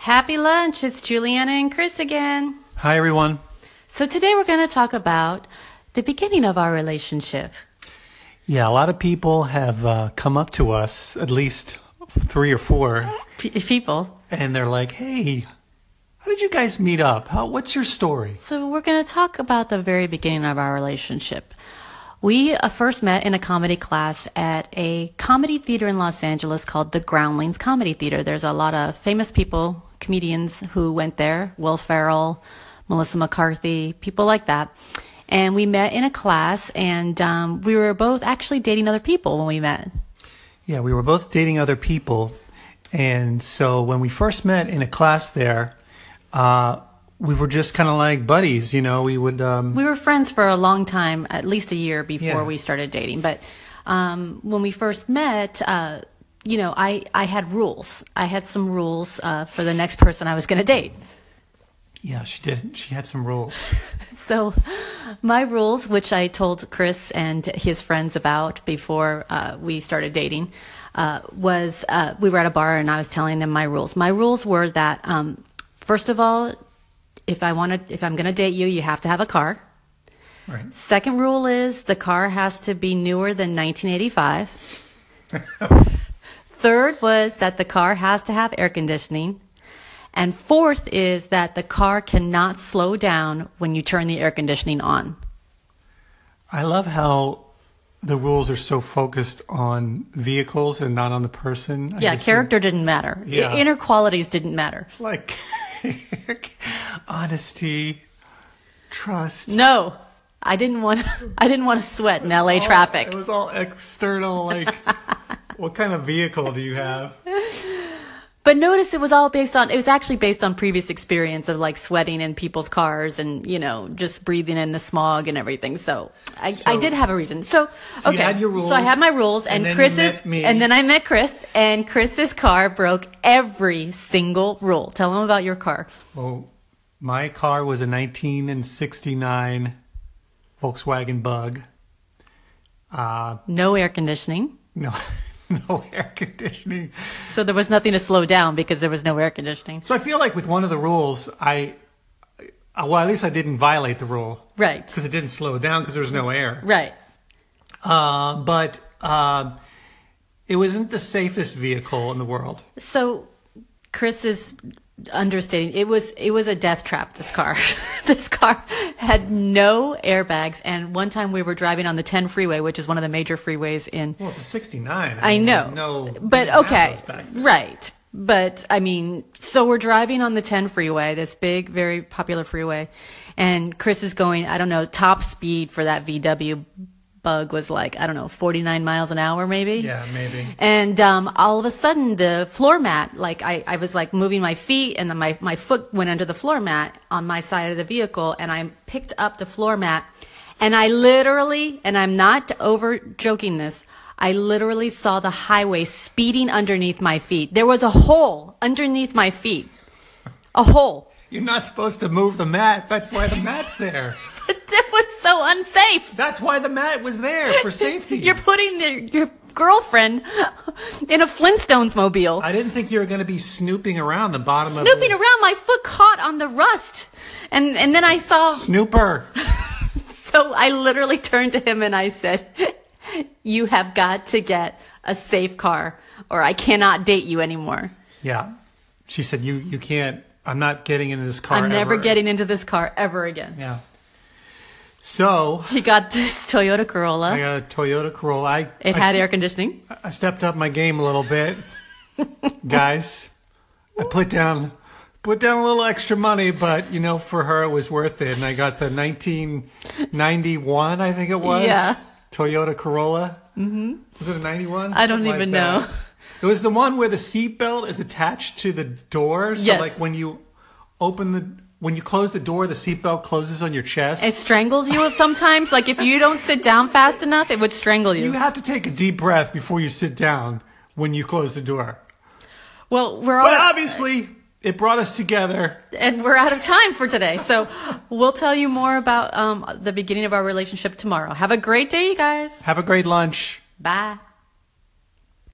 Happy lunch. It's Juliana and Chris again. Hi, everyone. So today we're going to talk about the beginning of our relationship. Yeah, a lot of people have come up to us, at least 3 or 4. People. And they're like, hey, how did you guys meet up? What's your story? So we're going to talk about the very beginning of our relationship. We first met in a comedy class at a comedy theater in Los Angeles called the Groundlings Comedy Theater. There's a lot of famous people, comedians who went there, Will Ferrell, Melissa McCarthy, people like that. And we met in a class, and we were both actually dating other people when we met. Yeah, we were both dating other people. And so when we first met in a class there, we were just kind of like buddies, you know. We were friends for a long time, at least a year before we started dating. But when we first met, I had rules. I had some rules for the next person I was going to date. Yeah, she did. She had some rules. So my rules, which I told Chris and his friends about before we started dating, was we were at a bar and I was telling them my rules. My rules were that, first of all, if I'm going to date you, you have to have a car. Right. Second rule is the car has to be newer than 1985. Third was that the car has to have air conditioning. And fourth is that the car cannot slow down when you turn the air conditioning on. I love how the rules are so focused on vehicles and not on the person. Yeah, character didn't matter. Yeah. Inner qualities didn't matter. Like honesty, trust. No, I didn't want to sweat in LA traffic. It was all external, like what kind of vehicle do you have? But notice it was actually based on previous experience of like sweating in people's cars and, just breathing in the smog and everything. So I did have a reason. So okay. You had your rules, so I had my rules and then I met Chris, and Chris's car broke every single rule. Tell him about your car. Well, my car was a 1969 Volkswagen Bug. No air conditioning. No air conditioning. So there was nothing to slow down because there was no air conditioning. So I feel like with one of the rules, at least I didn't violate the rule. Right. Because it didn't slow down because there was no air. Right. But it wasn't the safest vehicle in the world. So Chris is understating. It was a death trap, this car. This car had no airbags, and one time we were driving on the 10 freeway, which is one of the major freeways in... Well, it's a 69. I know. But okay. Right. But, so we're driving on the 10 freeway, this big, very popular freeway, and Chris is going, I don't know, top speed for that VW Bug was like, 49 miles an hour maybe. Yeah, maybe. And all of a sudden the floor mat, like I was like moving my feet, and then my foot went under the floor mat on my side of the vehicle, and I picked up the floor mat, and I literally, and I'm not over joking this, I literally saw the highway speeding underneath my feet. There was a hole underneath my feet. A hole. You're not supposed to move the mat. That's why the mat's there. It was so unsafe. That's why the mat was there, for safety. You're putting your girlfriend in a Flintstones mobile. I didn't think you were going to be snooping around the bottom Snooping around, my foot caught on the rust. And then I saw... Snooper. So I literally turned to him and I said, you have got to get a safe car or I cannot date you anymore. Yeah. She said, you can't... I'm not getting into this car I'm never getting into this car ever again. Yeah. So... He got this Toyota Corolla. I got a Toyota Corolla. It had air conditioning. I stepped up my game a little bit. Guys, I put down a little extra money, but, for her it was worth it. And I got the 1991, I think it was. Yeah. Toyota Corolla. Mm-hmm. Was it a 91? I don't even know. It was the one where the seatbelt is attached to the door. So, yes. Like, when you close the door, the seatbelt closes on your chest. It strangles you sometimes. Like, if you don't sit down fast enough, it would strangle you. You have to take a deep breath before you sit down when you close the door. Well, But obviously, it brought us together. And we're out of time for today. So we'll tell you more about the beginning of our relationship tomorrow. Have a great day, you guys. Have a great lunch. Bye.